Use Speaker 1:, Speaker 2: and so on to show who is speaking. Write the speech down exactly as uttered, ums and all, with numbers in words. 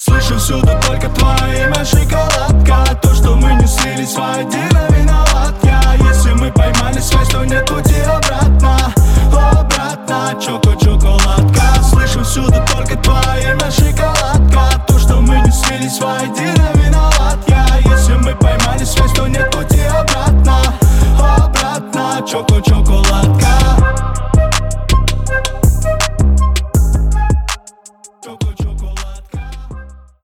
Speaker 1: Слышу всюду только твое имя, шоколадка. То, что мы не слились воедино, виноват я. Если мы поймали связь, то нет пути обратно, обратно. Чоко-чоколадка. Слышу всюду только твое имя, шоколадка. То, что мы не слились воедино, виноват я. Если мы поймали связь, то нет пути обратно, обратно. Чоко-чоколадка.